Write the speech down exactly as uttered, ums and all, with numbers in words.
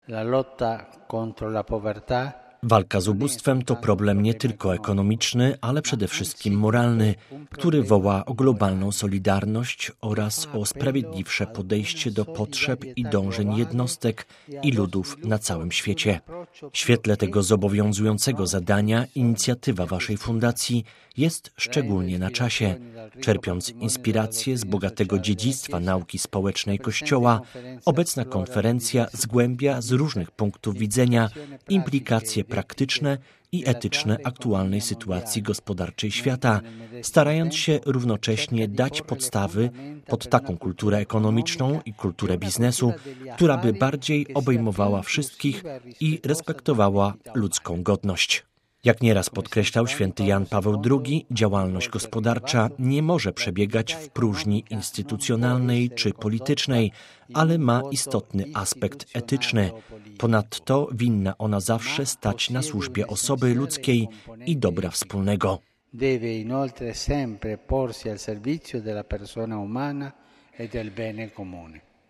La lotta contro la povertà. Walka z ubóstwem to problem nie tylko ekonomiczny, ale przede wszystkim moralny, który woła o globalną solidarność oraz o sprawiedliwsze podejście do potrzeb i dążeń jednostek i ludów na całym świecie. W świetle tego zobowiązującego zadania inicjatywa Waszej fundacji jest szczególnie na czasie. Czerpiąc inspirację z bogatego dziedzictwa nauki społecznej Kościoła, obecna konferencja zgłębia z różnych punktów widzenia implikacje praktyczne i etyczne aktualnej sytuacji gospodarczej świata, starając się równocześnie dać podstawy pod taką kulturę ekonomiczną i kulturę biznesu, która by bardziej obejmowała wszystkich i respektowała ludzką godność. Jak nieraz podkreślał święty Jan Paweł drugi, działalność gospodarcza nie może przebiegać w próżni instytucjonalnej czy politycznej, ale ma istotny aspekt etyczny. Ponadto winna ona zawsze stać na służbie osoby ludzkiej i dobra wspólnego. Deve inoltre sempre porsi al servizio della persona umana e del bene comune.